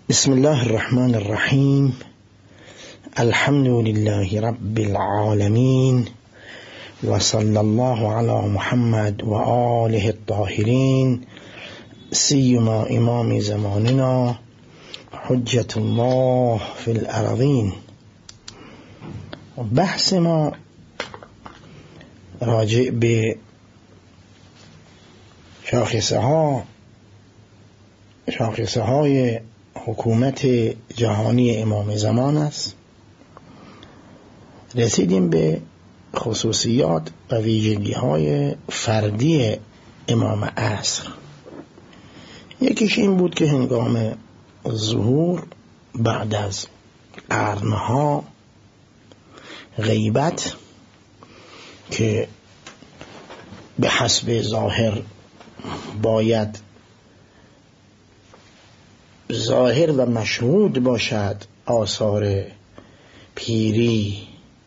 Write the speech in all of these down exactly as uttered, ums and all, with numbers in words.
بسم الله الرحمن الرحیم. الحمد لله رب العالمین و صلی الله علی محمد و آله الطاهرین، سیما امام زماننا حجت الله فی الارضین. بحث ما راجع به شاخصه ها شاخصه های حکومت جهانی امام زمان است. رسیدیم به خصوصیات و ویژگی های فردی امام عصر. یکیش این بود که هنگام ظهور بعد از قرنها غیبت که به حسب ظاهر باید ظاهر و مشهود باشد آثار پیری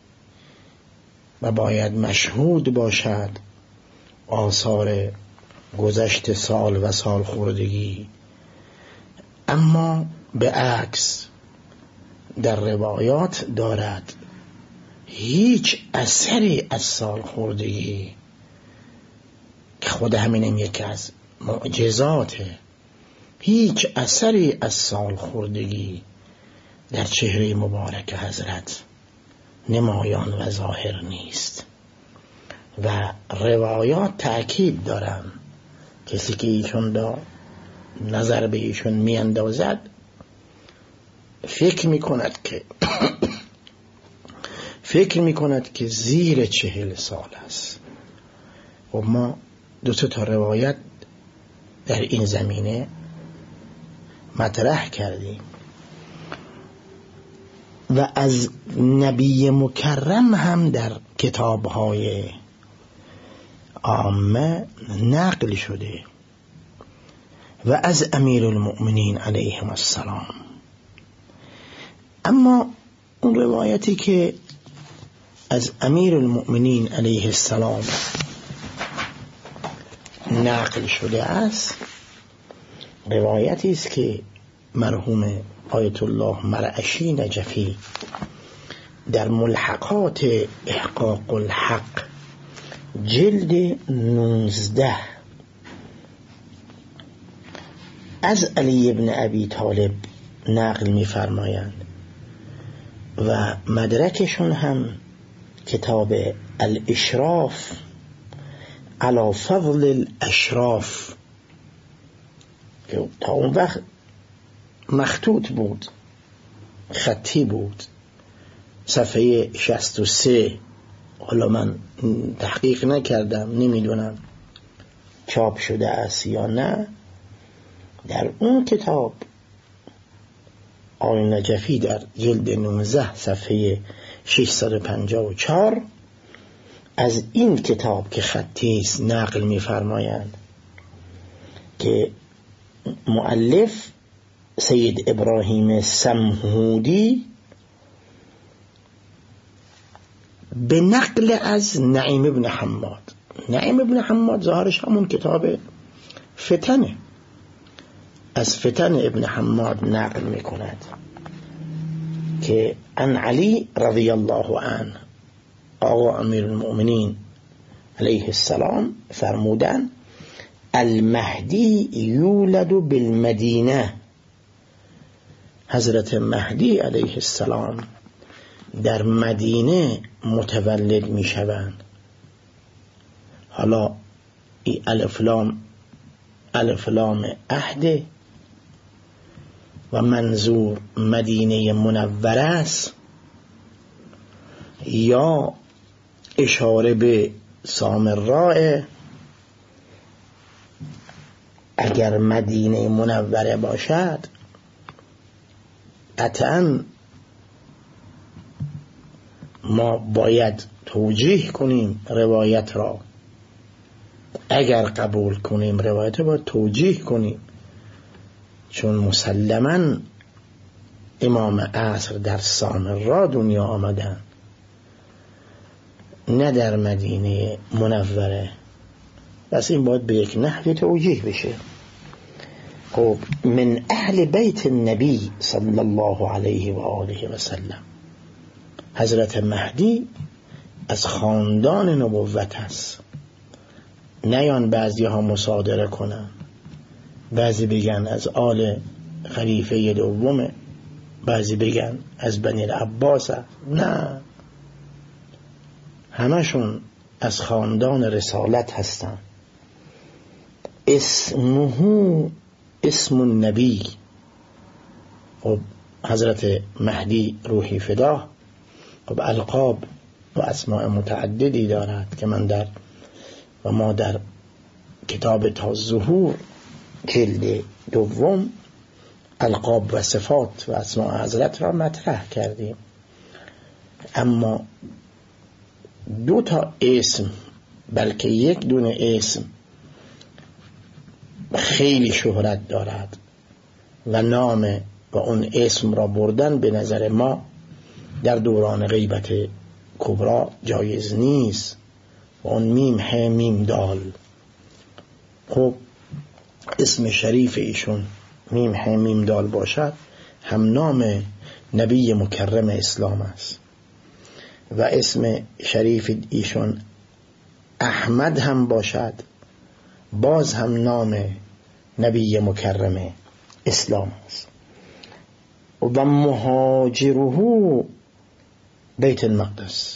و باید مشهود باشد آثار گذشت سال و سال خوردگی، اما به عکس در روایات دارد هیچ اثری از سال خوردگی که خود همینم یکی از معجزاته، هیچ اثری از سال خوردگی در چهره مبارک حضرت نمایان و ظاهر نیست و روایات تأکید دارن. کسی که ایشون دا نظر به ایشون می اندازد فکر می کند که فکر می کند که زیر چهل سال است. و ما دو تا روایت در این زمینه مطرح کردیم و از نبی مکرم هم در کتاب‌های عامه نقل شده و از امیر المؤمنین علیهم السلام. اما اون روایتی که از امیر المؤمنین علیه السلام نقل شده است روایتی است که مرحوم آیت الله مرعشی نجفی در ملحقات احقاق الحق جلد نوزده از علی ابن ابی طالب نقل می فرمایند و مدرکشون هم کتاب الاشراف علی فضل الاشراف که تا اون وقت مخطوط بود، خطی بود، صفحه شصت و سه. حالا من تحقیق نکردم، نمیدونم چاپ شده است یا نه. در اون کتاب آقای نجفی در جلد نوزده صفحه ششصد و پنجاه و چهار از این کتاب که خطی است نقل می‌فرمایند که مؤلف سید ابراهیم سمهودی به نقل از نعیم ابن حماد، نعیم ابن حماد ظاهرش همون کتاب فتنه، از فتن ابن حماد نقل می کند که ان علی رضی الله عنه آقا امیر المؤمنین علیه السلام فرمودن المهدی یولد بالمدینه، حضرت مهدی علیه السلام در مدینه متولد می شوند. حالا ای الف لام الف لام عهد و منظور مدینه منوره است یا اشاره به سامراء؟ اگر مدینه منوره باشد قطعاً ما باید توجیه کنیم روایت را. اگر قبول کنیم روایت را باید توجیه کنیم، چون مسلماً امام عصر در سامراء دنیا آمدن، نه در مدینه منوره. پس این باید به یک نحوی توجیه بشه. خب من اهل بیت النبی صلی الله علیه و آله و سلم، حضرت مهدی از خاندان نبوت هست. نیان بعضی ها مصادره کنن، بعضی بگن از آل خلیفه دومه، بعضی بگن از بنی العباس. نه، همشون از خاندان رسالت هستن. اسمه اسم النبی. خب حضرت مهدی روحی فدا خب القاب و اسماء متعددی دارد که من در و ما در کتاب تا ظهور جلد دوم القاب و صفات و اسماء حضرت را مطرح کردیم. اما دو تا اسم، بلکه یک دونه اسم خیلی شهرت دارد و نام و اون اسم را بردن به نظر ما در دوران غیبت کبرا جایز نیست. و اون میم ه میم دال. خب اسم شریف ایشون میم ه میم دال باشد، هم نام نبی مکرم اسلام است و اسم شریف ایشون احمد هم باشد، باز هم نام نبی مکرم اسلام است. و مهاجره بیت المقدس،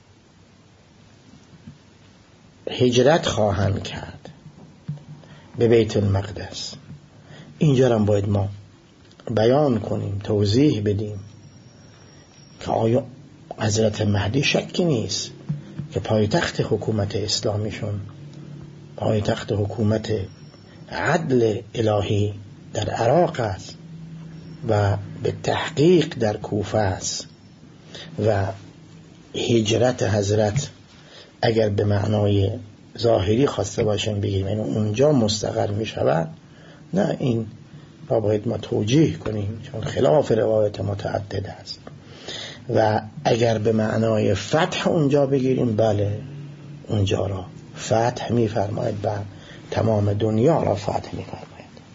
هجرت خواهند کرد به بیت المقدس. اینجا هم باید ما بیان کنیم، توضیح بدیم که آیا حضرت مهدی شکی نیست که پایتخت حکومت اسلامیشون پایتخت حکومت عدل الهی در عراق است و به تحقیق در کوفه است و هجرت حضرت اگر به معنای ظاهری خواسته باشیم بگیم یعنی اونجا مستقر می شود، نه، این را باید ما توجیه کنیم چون خلاف روایت متعدد است. و اگر به معنای فتح اونجا بگیریم، بله اونجا را فتح می فرماید و تمام دنیا را فتح می فرماید.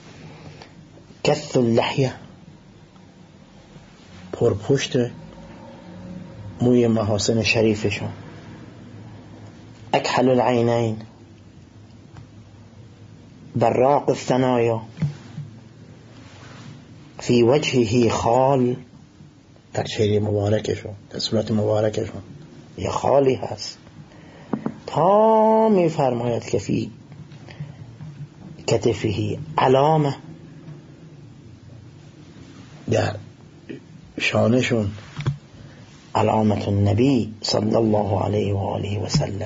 کث اللحیه، پرپشت موی محاسن شریفشون. اکحل العینین، براق الثنایا، فی وجهه خال، در چهره مبارکشون در صورت مبارکشون یه خالی هست. تا می فرماید که فی کتفه علامه، در شانشون علامت النبی صلی الله علیه و آله و سلم،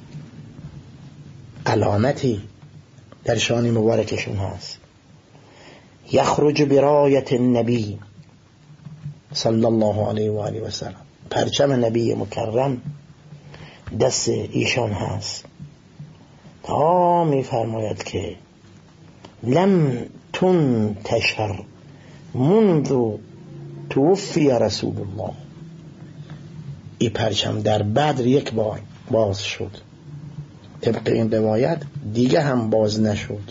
علامتی در شان مبارکشون هست. یخرج برایت النبی صلی الله علیه و آله و سلم، پرچم نبی مکرم دست ایشان هست. تا می فرماید که لم تنتشر منذ توفی رسول الله، این پرچم در بدر یک بار باز شد، طبق این روایت دیگه هم باز نشد.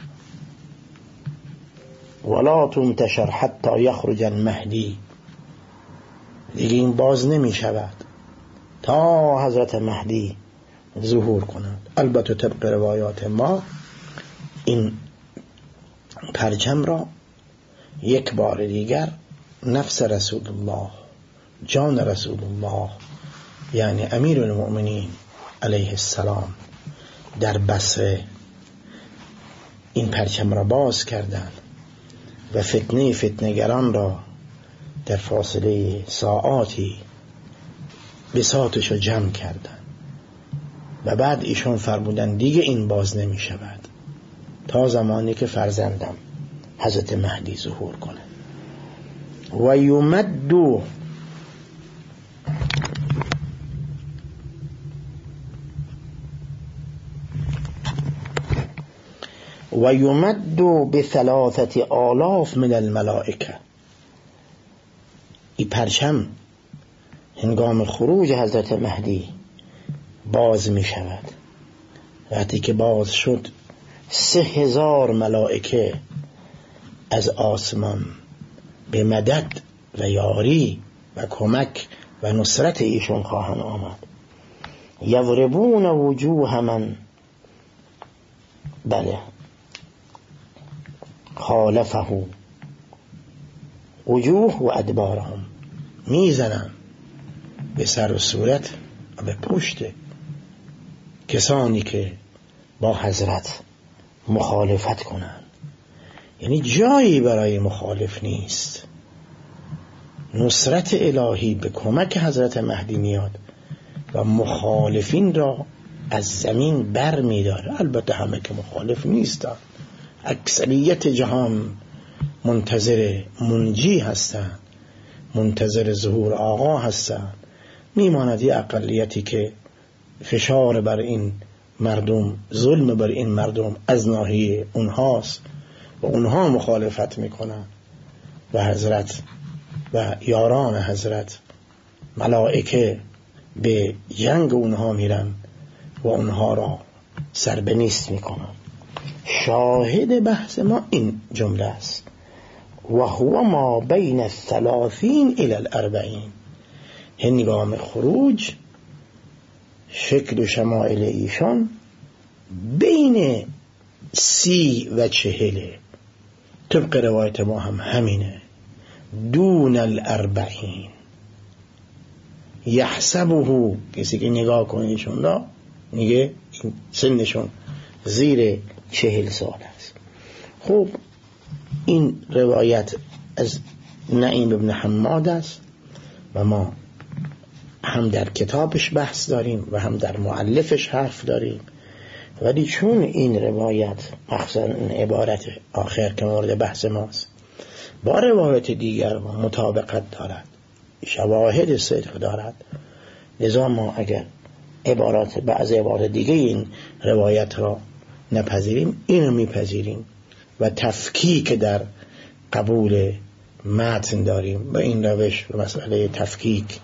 ولا تنتشر حتی یخرج المهدی، دیگه این باز نمی شود تا حضرت مهدی ظهور کنند. البته طبق روایات ما این پرچم را یک بار دیگر نفس رسول الله، جان رسول الله یعنی امیر المؤمنین علیه السلام در بصره این پرچم را باز کردند و فتنه فتنگران را در فاصله ساعاتی بساطش را جمع کردند و بعد ایشون فرمودن دیگه این باز نمی شود تا زمانی که فرزندم حضرت مهدی ظهور کنه. و یمدو و یمدو به ثلاثت آلاف من الملائکه، این پرچم هنگام خروج حضرت مهدی باز می شود. وقتی که باز شد سه هزار ملائکه از آسمان به مدد و یاری و کمک و نصرت ایشون خواهند آمد. یضربون وجوه من، بله، خالفه، وجوه و ادبارهم، میزنن به سر و صورت و به پشت کسانی که با حضرت مخالفت کنند. یعنی جایی برای مخالف نیست. نصرت الهی به کمک حضرت مهدی میاد و مخالفین را از زمین بر می داره. البته همه که مخالف نیستن، اکثریت جهان منتظر منجی هستند، منتظر ظهور آقا هستند. میماند یه اقلیتی که فشار بر این مردم، ظلم بر این مردم از ناحیه اونهاست و اونها مخالفت میکنن و حضرت و یاران حضرت، ملائکه به جنگ اونها میرن و اونها را سر به نیست میکنن. شاهد بحث ما این جمله است: و هو ما بین الثلاثین الی الاربعین. هنگام خروج شکل و شمائل ایشان بین سی و چهله، طبق روایت ما هم همینه، دون الاربعین. یحسبه، کسی که نگاه کنه ایشون را میگه سنشون زیر چهل سال است. خب این روایت از نعیم ابن حماد است و ما هم در کتابش بحث داریم و هم در مؤلفش حرف داریم، ولی چون این روایت مخصوصا این عبارت آخر که مورد بحث ماست با روایت دیگر مطابقت دارد، شواهد صدق دارد، لذا ما اگر عبارات بعض عبارات دیگه این روایت را نپذیریم، اینو میپذیریم و تفکیک در قبول متن داریم. و این روش و مسئله تفکیک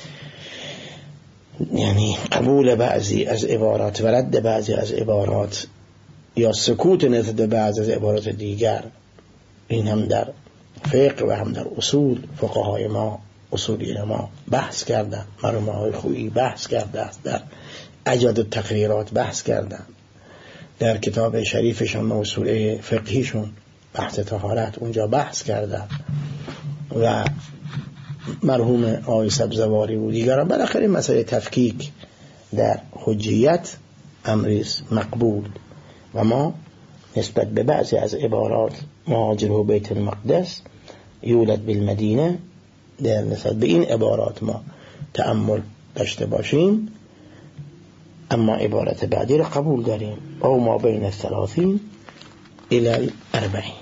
یعنی قبول بعضی از عبارات و رد بعضی از عبارات یا سکوت نسبت به بعضی از عبارات دیگر، این هم در فقه و هم در اصول فقهای ما، اصولی ما بحث کردن، مرحوم های خویی بحث کرده است، در اجاد التقریرات بحث کردن، در کتاب شریفشون موسوعه فقهیشون بحث طهارت اونجا بحث کردن و مرحوم آقای سبزواری و دیگران. بالاخره مسئله تفکیک در حجیت امریز مقبول و ما نسبت به بعضی از عبارات مهاجر و بیت المقدس یولد بالمدینه، در نسبت به این عبارات ما تأمل داشته باشیم، اما عبارت بعدی را قبول داریم: او ما بین الثلاثین الی الاربعین.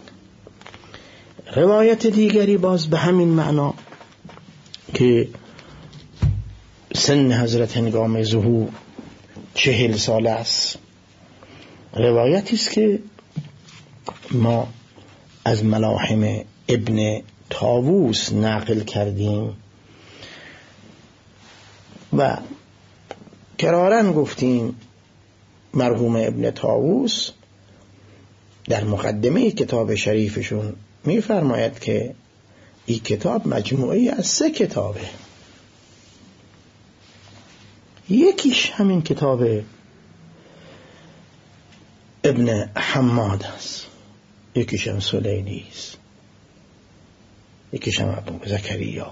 روایت دیگری باز به همین معنا که سن حضرت هنگام ظهور چهل سال است، روایتی است که ما از ملاحم ابن طاووس نقل کردیم و کرارن گفتیم مرحوم ابن طاووس در مقدمه کتاب شریفشون می‌فرماید که این کتاب مجموعه از سه کتابه، یکیش همین کتاب ابن حماد است، یکیش هم سلینی است، یکیش هم ابو زکریا.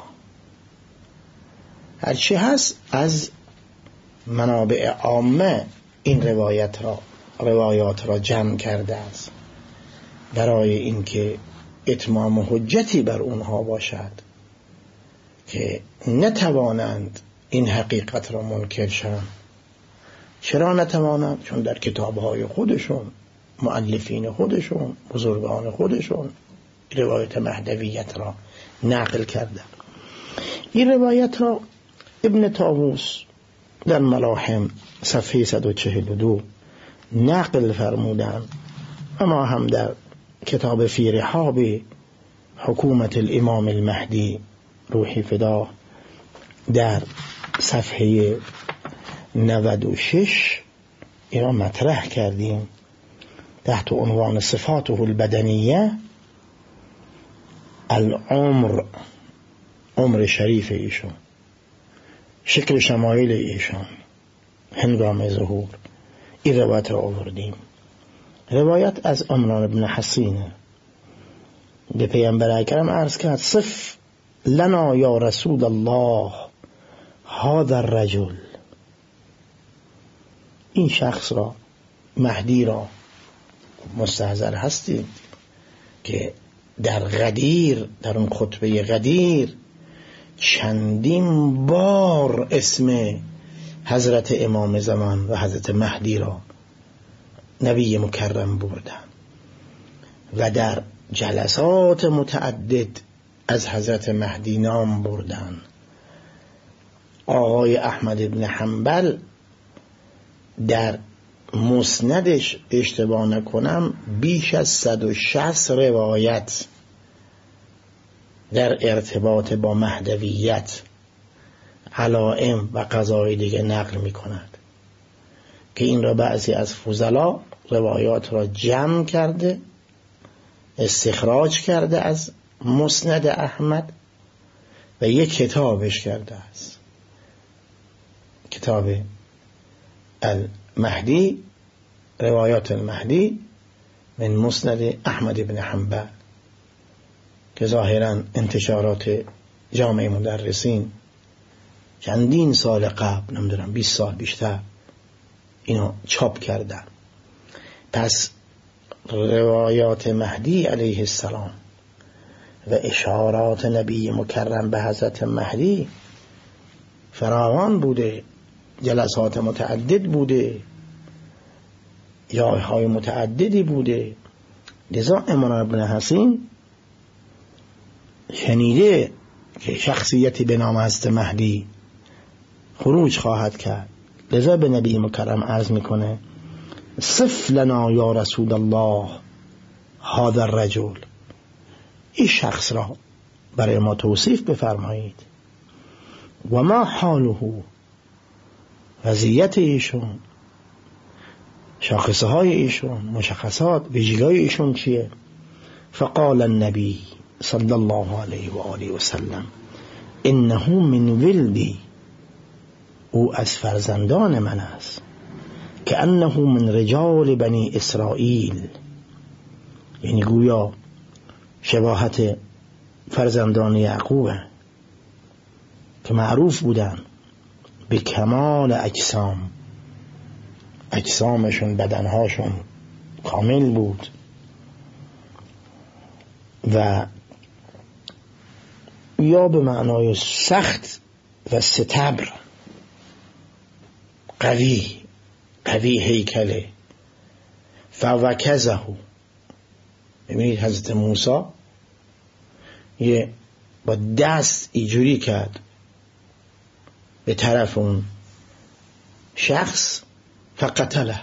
هرچی هست از منابع عامه این روایت را روایات را جمع کرده است برای اینکه اتمام حجتی بر اونها باشد که نتوانند این حقیقت را منکر شوند. چرا نتوانند؟ چون در کتابهای خودشون، مؤلفین خودشون، بزرگان خودشون روایت مهدویت را نقل کردند. این روایت را ابن طاووس در ملاحم صفحه صد و چهل و دو نقل فرمودند و ما هم در کتاب فی رحاب حکومت الامام المهدی روحی فدا در صفحه نود و شش اینا مطرح کردیم تحت عنوان صفاته البدنیه العمر، عمر شریف ایشون، شکل شمایل ایشان هنگام ظهور، این روایت را آوردیم. روایت از عمران بن حسین به پیامبر اکرم عرض کرد صف لنا یا رسول الله هذا الرجل، این شخص را، مهدی را مستحضر هستید که در غدیر، در اون خطبه غدیر چندین بار اسم حضرت امام زمان و حضرت مهدی را نبی مکرم بردن و در جلسات متعدد از حضرت مهدی نام بردن. آقای احمد بن حنبل در مسندش اشتباه نکنم بیش از صد و شصت روایت در ارتباط با مهدویت، علائم و قضای دیگه نقل می کند که این را بعضی از فضلا روایات را جمع کرده، استخراج کرده از مسند احمد و یک کتابش کرده است، کتاب المهدی، روایات المهدی من مسند احمد بن حنبل، که ظاهرا انتشارات جامعه مدرسین چندین سال قبل، نمیدونم بیست سال بیشتر، اینو چاپ کردن. پس روایات مهدی علیه السلام و اشارات نبی مکرم به حضرت مهدی فراوان بوده، جلسات متعدد بوده، جایهای متعددی بوده. لذا عمران بن حسین شنیده که شخصیتی به نام حضرت مهدی خروج خواهد کرد، لذا به نبی مکرم عرض میکنه صف لنا یا رسول الله هذا الرجل، این شخص را برای ما توصیف بفرمایید. و ما حاله، وضعیت ایشون، شاخصه های ایشون، مشخصات ویژگی‌های ایشون چیه؟ فقال النبی صلی الله علیه و آله و سلم انه من ولدی، او از فرزندان من است، که انه من رجال بنی اسرائیل، یعنی گویا شباهت فرزندان یعقوب که معروف بودن به کمال اجسام، اجسامشون، بدنهاشون کامل بود و یا به معنای سخت و ستبر، قوی قوی هیکله. فوکزه، ببینید حضرت موسی یه با دست اینجوری کرد به طرف اون شخص، فقتله،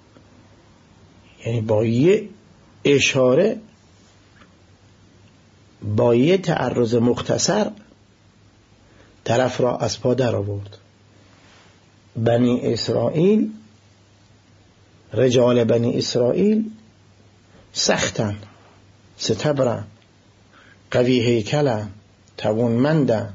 یعنی با یه اشاره، با یه تعرض مختصر طرف را از پا در آورد. بنی اسرائیل، رجال بنی اسرائیل سختن، ستبرن، قوی هیکلن، توانمندن.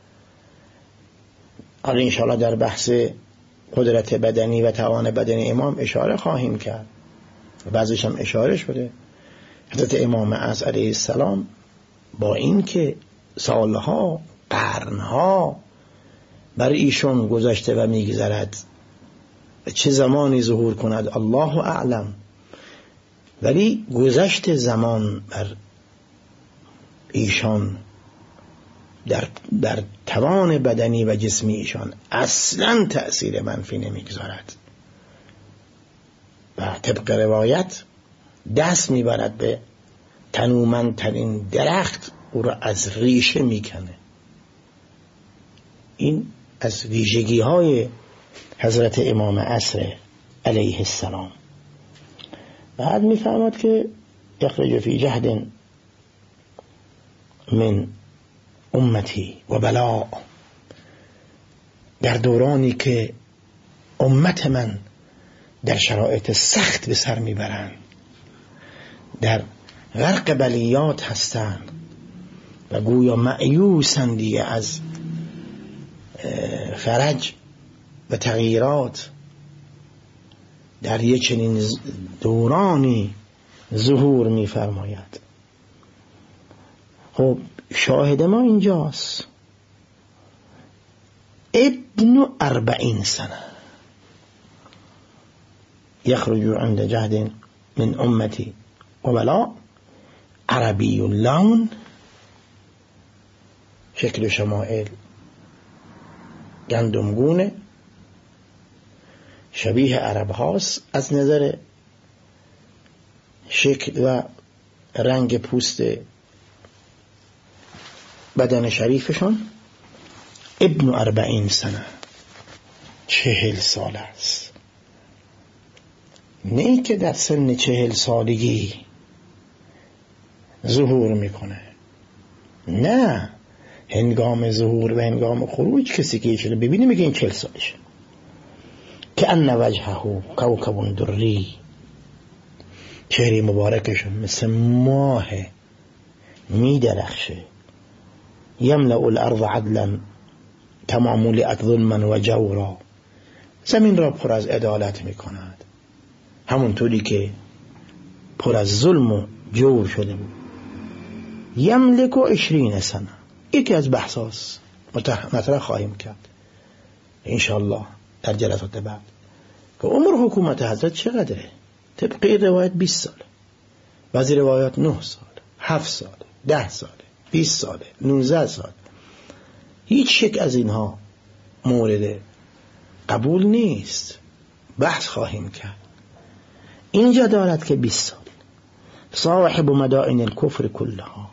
حالا انشاءالله در بحث قدرت بدنی و توان بدنی امام اشاره خواهیم کرد، بعضیش هم اشاره شده. حضرت امام اعظم علیه السلام با این که سالها، قرنها بر ایشون گذشته و میگذرد و چه زمانی ظهور کند الله اعلم، ولی گذشت زمان بر ایشان در, در توان بدنی و جسمی ایشان اصلا تأثیر منفی نمیگذارد و طبق روایت دست میبرد به تنومندترین درخت، او را از ریشه میکنه. این از ویژگی های حضرت امام عصر علیه السلام. بعد میفهمد که یخرج فی جهد من امتی و بلاء، در دورانی که امت من در شرایط سخت به سر میبرند، در غرق بلیات هستند، و گویا مأیوسند دیگه از فرج و تغییرات در یک چنین دورانی ظهور می فرماید. خب شاهد ما اینجاست ابن اربعین سنه یخرج عند جهد من امتی قبلا عربی اللون، شکل شمائل گندمگونه، شبیه عرب هاست از نظر شکل و رنگ پوست بدن شریفشون. ابن اربعین سنه، چهل سال است. نه که در سن چهل سالگی ظهور میکنه، نه، هنگام ظهور و هنگام خروج کسی که ایشون ببینه میگه این چهل سالشه. که ان وجهه کوكب دری، چهره مبارکشون مثل ماه میدرخشه. یملأ الارض عدلا کما ملئت ظلما و جورا، زمین را پر از عدالت میکند همونطوری که پر از ظلم و جور شده بود. یملک و عشرین سنه، یکی از بحثاست مطرح خواهیم کرد انشاءالله در جلسات بعد که عمر حکومت حضرت چقدره. طبق روایت بیست ساله، بعضی روایات نه سال، هفت سال، ده سال، بیست ساله، نوزده سال. هیچ یک از اینها مورد قبول نیست، بحث خواهیم کرد. اینجا دارد که بیست سال. صاحب مدائن الکفر کلها،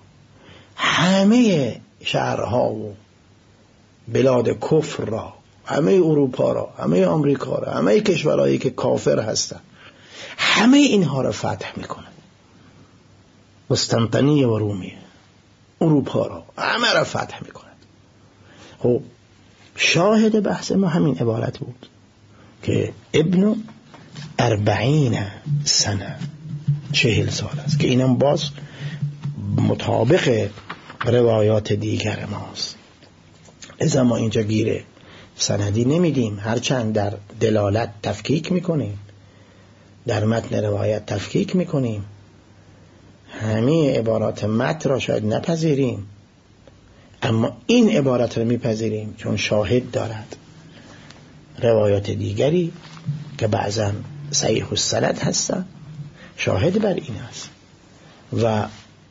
همه شهرها و بلاد کفر را، همه اروپا را، همه آمریکا را، همه کشورهایی که کافر هستند، همه اینها را فتح میکنه. قسطنطنیه و رومیه، اروپا را همه را فتح میکنه. خب شاهد بحث ما همین عبارت بود که ابن اربعین سنه، چهل سال است، که اینم باز مطابق روایات دیگر ماست. ازا ما اینجا گیره سندی نمیدیم، هرچند در دلالت تفکیک میکنیم، در متن روایت تفکیک میکنیم، همه عبارات متن را شاید نپذیریم، اما این عبارت را میپذیریم چون شاهد دارد روایات دیگری که بعضا صحیح السند هستند، شاهد بر این است. و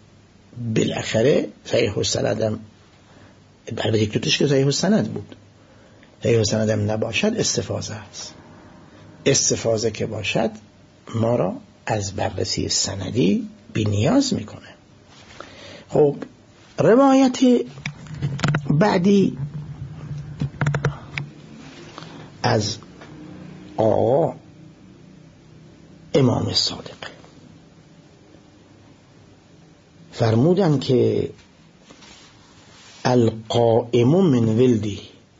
بالاخره صحیح السند هم البته یک دوتش که صحیح السند بود، صحیح السند هم نباشد استفاضه است. استفاضه که باشد ما را از بررسی سندی بی نیاز میکنه. خب روایت بعدی از آقا امام صادق فرمودن که القائم من ولدی.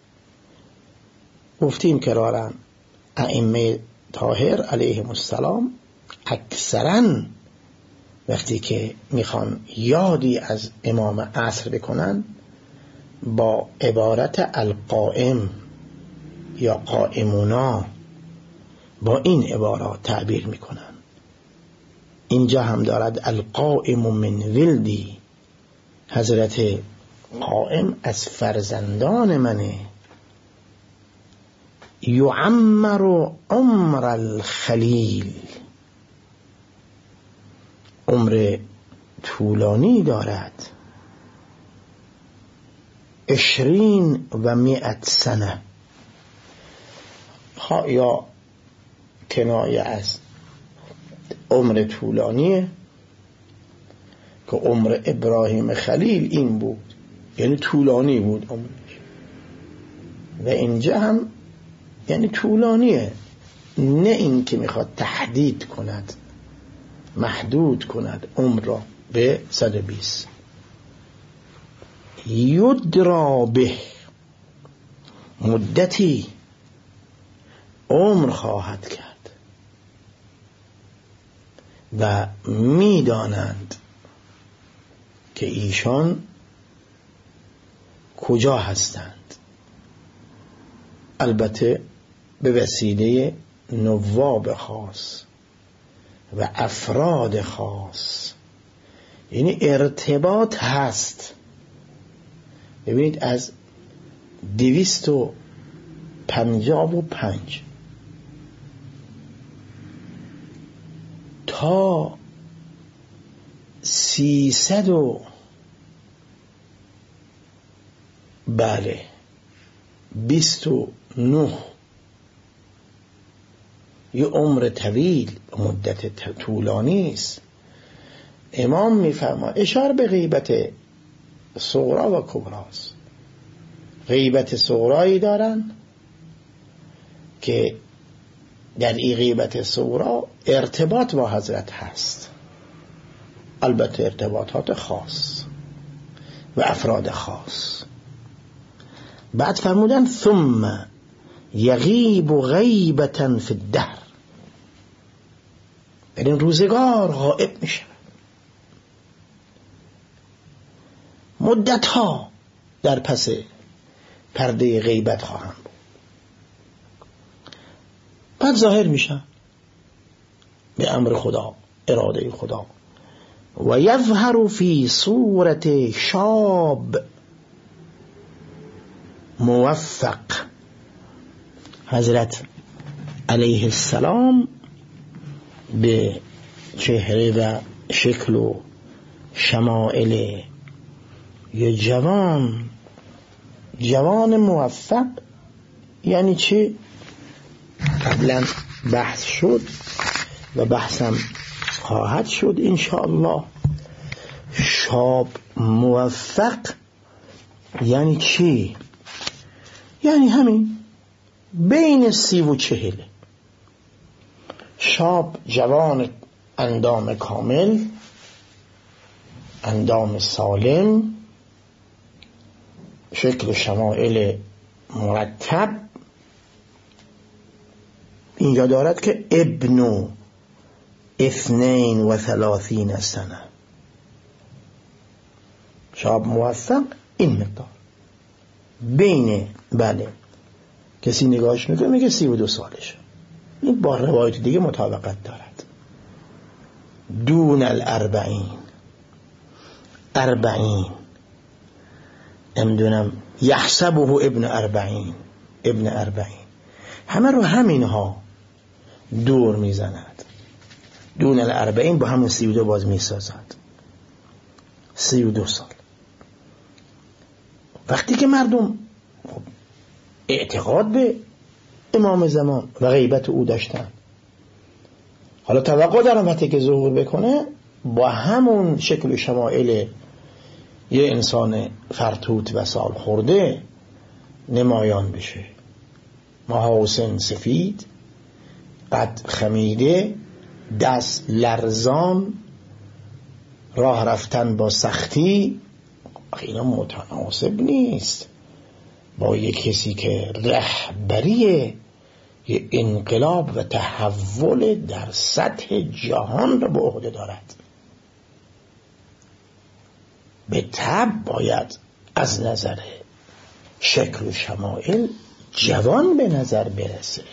گفتیم کرارن ائمه طاهر علیهم السلام اکثرا وقتی که میخوان یادی از امام عصر بکنن با عبارت القائم یا قائمونا، با این عبارات تعبیر میکنن. اینجا هم دارد القائم من ولدی، حضرت قائم از فرزندان منه. یعمر عمر الخلیل، عمر طولانی دارد. عشرین و مئت سنه، یا کنایه از عمر طولانیه که عمر ابراهیم خلیل این بود، یعنی طولانی بود عمرش، و اینجا هم یعنی طولانیه، نه این که میخواد تحدید کند، محدود کند عمر را به صد و بیست. یدرا به، مدتی عمر خواهد کرد و میدانند که ایشان کجا هستند؟ البته به وسیله نواب خاص و افراد خاص، یعنی ارتباط هست. ببینید از دویست و پنجاه و پنج تا سیصد و بله بیست و نه، یه عمر طویل، مدت طولانی است. امام میفرماید اشاره به غیبت صغرا و کبراست. غیبت صغرایی دارن که در این غیبت صغرا ارتباط با حضرت هست، البته ارتباطات خاص و افراد خاص. بعد فرمودن ثم یغیب غیبتا فی الدهر، در این روزگار غائب میشه، مدت ها در پس پرده غیبت خواهم بود، بعد ظاهر میشن به امر خدا، اراده خدا. و یظهر فی صورت شاب موفق. حضرت علیه السلام به چهره و شکل و شمائل یه جوان، جوان موفق یعنی چه؟ قبلا بحث شد و بحثم خواهد شد انشاءالله. شاب موفق یعنی چی؟ یعنی همین بین سی و چهل. شاب جوان اندام کامل، اندام سالم، شکل و شمائل مرتب. اینجا دارد که ابن اثنین و ثلاثین سنه. شاب موفق این مقدار بین، بله کسی نگاهش میکنه میگه سی و دو سالشه، این با روایت دیگه مطابقت دارد. دون الاربعین، اربعین، نمیدونم یحسبه ابن اربعین، ابن اربعین، همه رو همین ها دور میزند. دون الاربعین با همون سی و دو باز میسازد، سی و دو سال. وقتی که مردم اعتقاد به امام زمان و غیبت او داشتن، حالا توقع دارم وقتی که ظهور بکنه با همون شکل و شمائل یه انسان فرتوت و سال خورده نمایان بشه، محاسن سفید، قد خمیده، دست لرزان، راه رفتن با سختی. اینا متناسب نیست با یک کسی که رهبری یه انقلاب و تحول در سطح جهان را به عهده دارد. به طبع باید از نظر شکل و شمائل جوان به نظر برسه.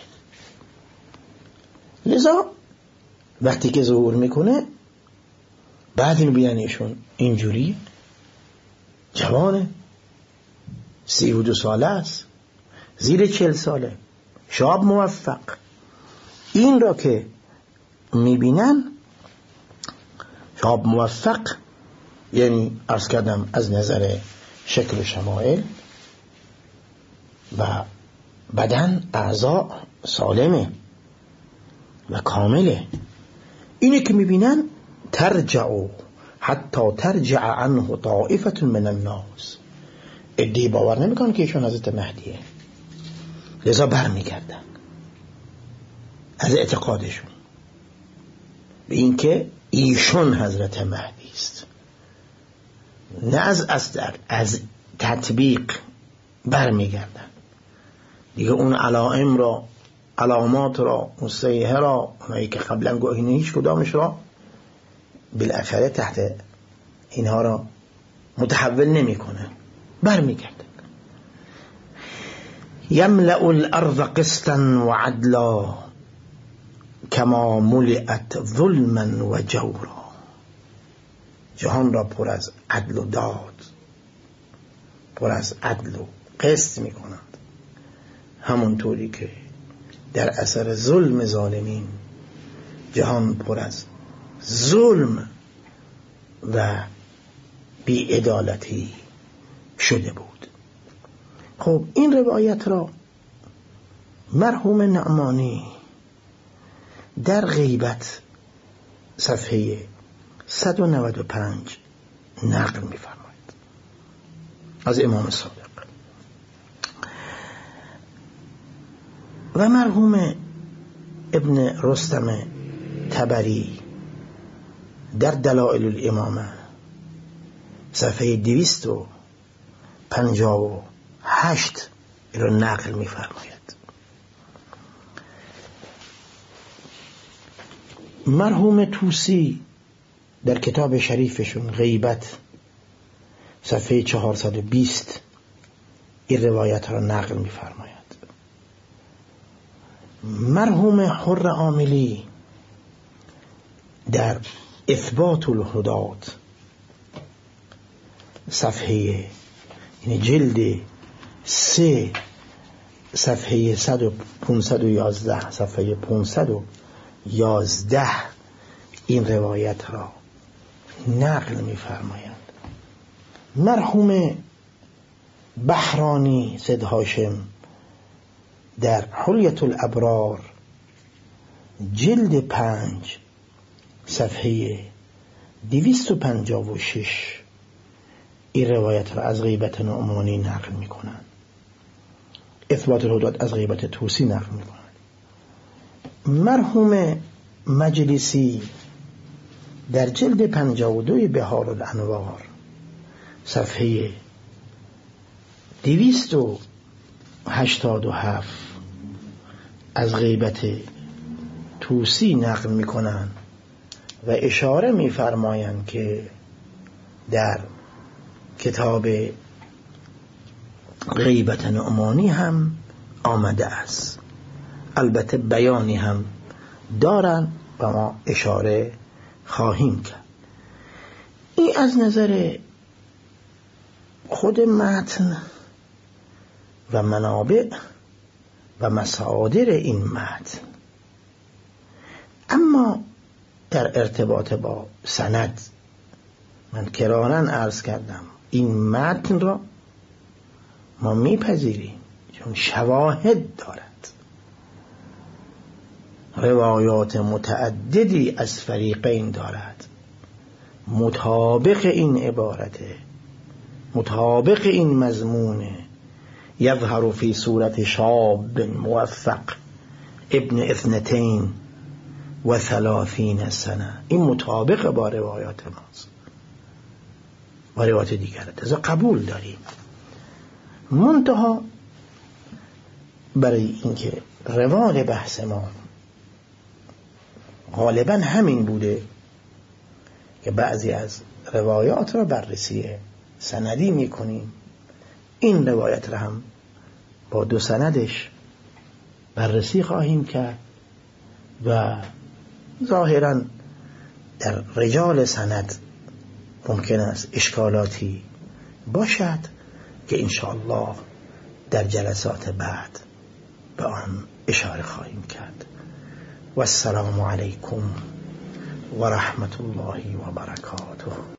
لذا وقتی که ظهور میکنه بعد میبینن ایشون اینجوری جوانه، سی و دو ساله است، زیر چل ساله، شاب موفق. این را که میبینن شاب موفق یعنی عرض کردم از نظر شکل و شمائل و بدن، اعضاء سالمه و کامله. اینه که میبینن ترجعو حتی ترجع عنه طائفة من الناس. ادعی باور نمیکنن که ایشون حضرت مهدیه، لذا بر میگردن از اعتقادشون به این که ایشون حضرت مهدی است، نه از اصدر، از تطبیق بر میگردن دیگه. اون علائم را، علامات را، اون سیحه را، اونایی که قبلا گوهی هیچ کدامش را بالاخره تحت اینها را متحول نمی کنن، بر می گردن. یملأ الارض قسطا وعدلا کما ملئت ظلما و جورا. جهان را پر از عدل و داد، پر از عدل و قسط می کنند، همونطوری که در اثر ظلم ظالمین جهان پر از ظلم و بی‌عدالتی شده بود. خب این روایت را مرحوم نعمانی در غیبت صفحه صد و نود و پنج نقل می‌فرماید از امام صادق. و مرحوم ابن رستم تبری در دلائل الامامه صفحه دویست و پنجاه و هشت را نقل می‌فرماید. مرحوم طوسی در کتاب شریفشون غیبت صفحه چهارصد و بیست این روایت را نقل می‌فرماید. مرحوم حر عاملی در اثبات الهدات صفحه یعنی جلد سه صفحه صد و پونصد و یازده صفحه پونصد و یازده این روایت را نقل می‌فرمایند. مرحوم بحرانی سید هاشم در حلیة الابرار جلد پنج صفحه دویست و پنجاه و شش این روایت را از غیبت نعمانی نقل می‌کنند. اثبات الهدات از غیبت طوسی نقل می‌کنند. مرحوم مجلسی در جلد پنجاه و دو بهار الانوار صفحه دویست و هشتاد و هفت از غیبت طوسی نقل می‌کنند و اشاره می‌فرمایند که در کتاب غیبت نعمانی هم آمده است، البته بیانی هم دارن و ما اشاره خواهیم کرد. این از نظر خود متن و منابع و مصادر این متن. اما در ارتباط با سند من کراراً عرض کردم این متن را ما میپذیریم چون شواهد دارد، روایات متعددی از فریقین دارد، مطابق این عبارته، مطابق این مضمونه، یظهر فی صورت شاب موفق ابن اثنتین و ثلاثین سنه. این مطابق با روایات ماست، با روایات دیگرت از قبول داریم. منتها برای اینکه روال بحث ما غالبا همین بوده که بعضی از روایات را بررسی سندی میکنیم، این روایت را هم با دو سندش بررسی خواهیم کرد و ظاهرا در رجال سند ممکن است اشکالاتی باشد که انشاءالله در جلسات بعد به آن اشاره خواهیم کرد. و السلام علیکم و رحمت الله و برکاته.